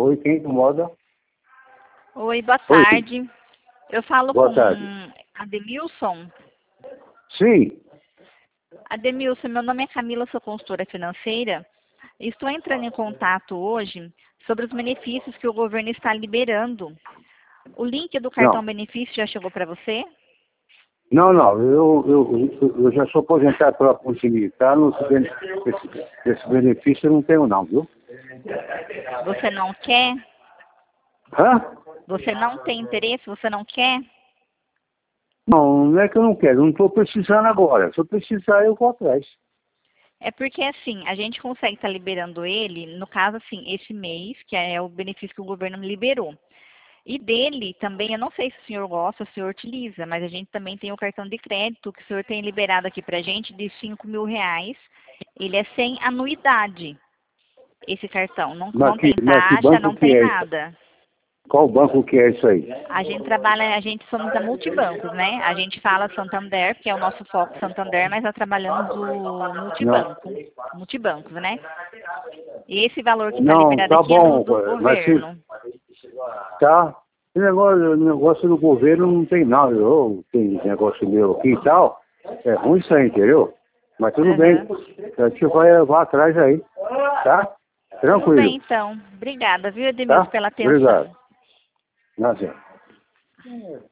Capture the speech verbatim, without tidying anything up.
Oi, quem incomoda? Oi, boa Oi. tarde. Eu falo Boa com tarde. Ademilson. Sim. Ademilson, meu nome é Camila, sou consultora financeira. Estou entrando em contato hoje sobre os benefícios que o governo está liberando. O link do cartão Não. benefício já chegou para você? Não, não. Eu, eu, eu já sou aposentado pela Polícia Militar. Não, esse, esse benefício eu não tenho não, viu? Você não quer? Hã? Você não tem interesse? Você não quer? Não, não é que eu não quero. Eu não estou precisando agora. Se eu precisar, eu vou atrás. É porque, assim, a gente consegue estar liberando ele, no caso, assim, esse mês, que é o benefício que o governo liberou. E dele também, eu não sei se o senhor gosta, se o senhor utiliza, mas a gente também tem o cartão de crédito que o senhor tem liberado aqui pra gente de cinco mil reais. Ele é sem anuidade, esse cartão. Não, Mas não que, tem mas que taxa, banco não que tem é isso? nada. Qual banco que é isso aí? A gente trabalha, a gente somos da Multibancos, né? A gente fala Santander, que é o nosso foco Santander, mas nós trabalhamos o Não, multibanco, multibancos, né? E esse valor que está não, liberado tá aqui é do, bom. do Mas se governo. tá. O negócio, o negócio do governo não tem nada. Eu tenho negócio meu aqui e tal. É ruim isso aí, entendeu? Mas tudo bem. Aham. A gente vai, vai atrás aí. Tá? Tudo bem, Tranquilo. então. Obrigada, viu, Edmilson, Tá? pela atenção. Obrigado. Nada.